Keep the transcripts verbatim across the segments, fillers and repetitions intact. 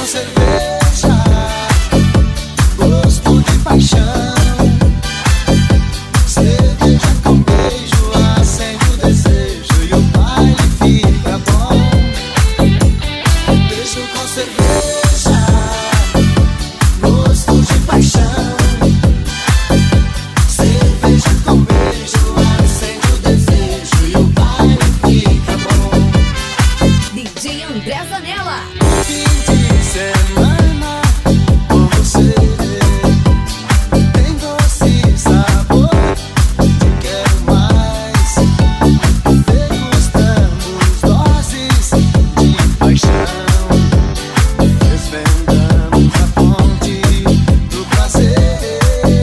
com cerveja, gosto de paixão. Cerveja com beijo acende o desejo e o baile fica bom. Beijo com cerveja, gosto de paixão. Cerveja com beijo acende o desejo e o baile fica bom. D J André Zanella. Fim de semana com você tem doce sabor de quero mais. Degustamos doses de paixão, desvendamos a fonte do prazer.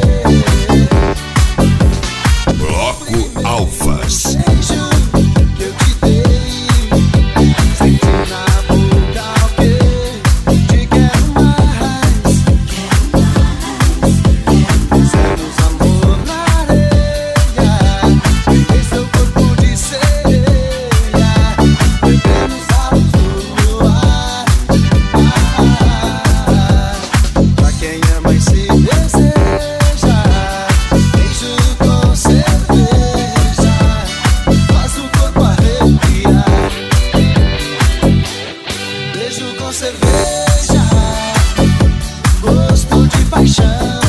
Bloco Alfas. Beijo que eu te dei, senti na boca o que te quero mais. Fizemos amor na areia, peguei seu corpo de sereia, bebemos a luz do luar. Pra quem ama e se deseja, beijo com cerveja faz o corpo arrepiar. Beijo com cerveja, gosto de paixão.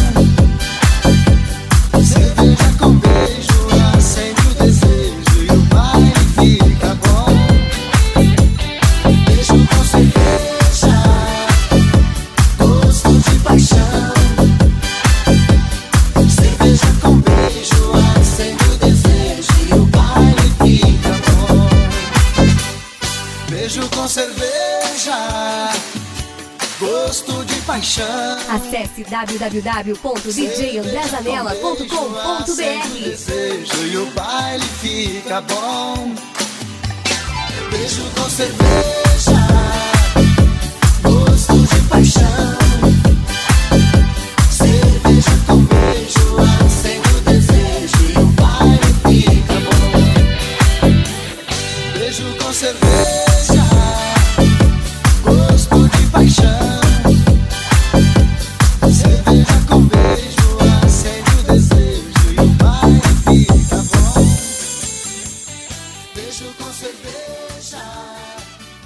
Cerveja com beijo acende o desejo e o baile fica bom. Beijo com cerveja, gosto de paixão. Cerveja com beijo acende o desejo e o baile fica bom. Beijo com cerveja, gosto de paixão. Acesse w w w ponto d j andré zanella ponto com ponto b Acende o r. desejo e o baile fica bom. Beijo com cerveja, gosto de paixão.